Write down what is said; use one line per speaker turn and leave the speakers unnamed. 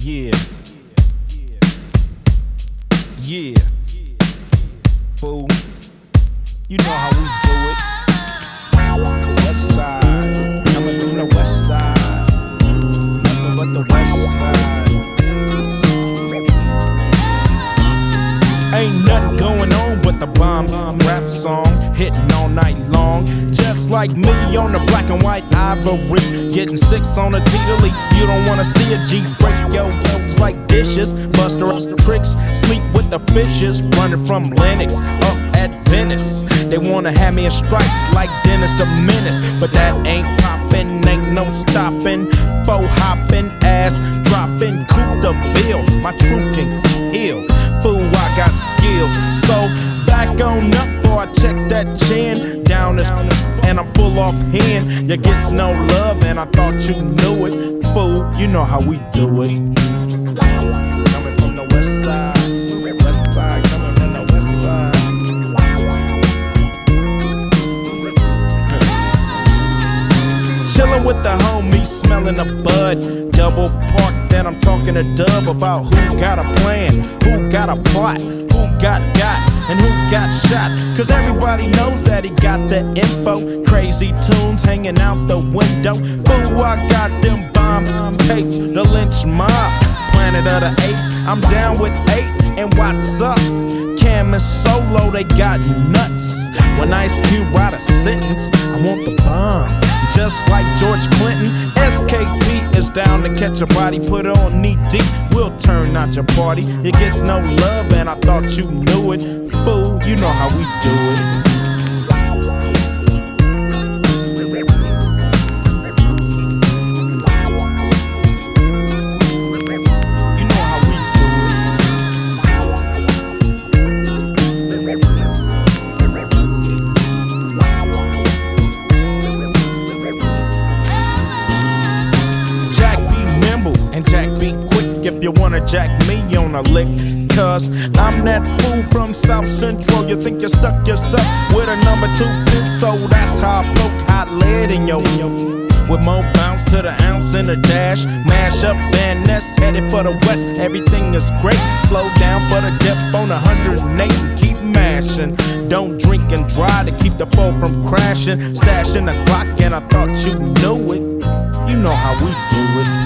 Yeah. Yeah. Fool. You know how we do it. West side. Coming from the west side. Nothing but the west side. Ain't nothing going on but the bomb rap song hitting all night long. Just like me on the black and white ivory, getting 6 on a T-to-leap. You don't wanna see a G break your toes like dishes. Buster tricks, sleep with the fishes. Running from Lennox up at Venice. They wanna have me in stripes like Dennis the Menace, but that ain't poppin', ain't no stopping. Faux hopping, ass dropping, Coupe de Ville. My truth can kill. Fool, I got skills. So back on up, boy, I check that chin. Down and I'm full off hand. You gets no love, and I thought you knew it. Fool, you know how we do it. Coming from the west side, west side, coming from the west side. Chillin' with the homies, smelling the bud. Double park, then I'm talking to Dub about who got a plan, who got a plot, who got, and who got shot. Cause everybody knows that he got the info. Crazy tunes hanging out the window. Fool, I got them bomb tapes, the lynch mob, Planet of the Apes. I'm down with 8, and what's up? Cam and Solo, they got nuts. When Ice Cube write a sentence, I want the bomb. Just like George Clinton, SKP is down to catch a body, put it on knee deep, we'll turn out your party. It gets no love, and I thought you knew it. Fool, you know how we do it. If you wanna jack me on a lick, cause I'm that fool from South Central. You think you stuck yourself with a number 2 pin, so that's how I poke hot lead in your with more bounce to the ounce in the dash. Mash up Van Ness, headed for the west. Everything is great. Slow down for the dip on 108 and keep mashing. Don't drink and drive to keep the foe from crashing. Stashing the clock, and I thought you knew it. You know how we do it.